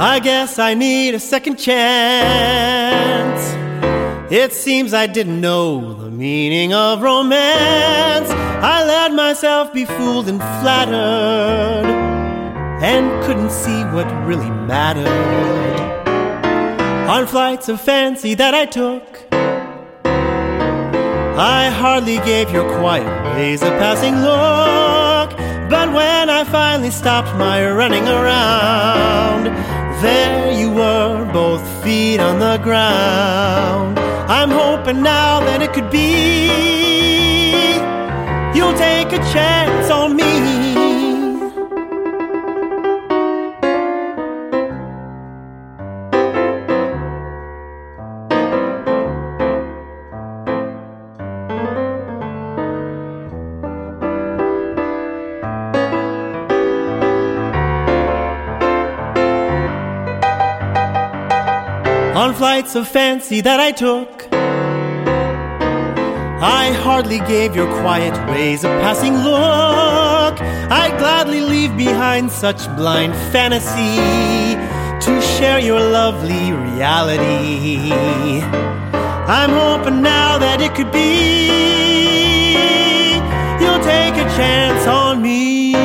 I guess I need a second chance. It seems I didn't know the meaning of romance. I let myself be fooled and flattered, and couldn't see what really mattered. On flights of fancy that I took, I hardly gave your quiet ways a passing look. But when I finally stopped my running around, there you were, both feet on the ground. I'm hoping now that it could be you'll take a chance on me. On flights of fancy that I took, I hardly gave your quiet ways a passing look. I'd gladly leave behind such blind fantasy to share your lovely reality. I'm hoping now that it could be you'll take a chance on me.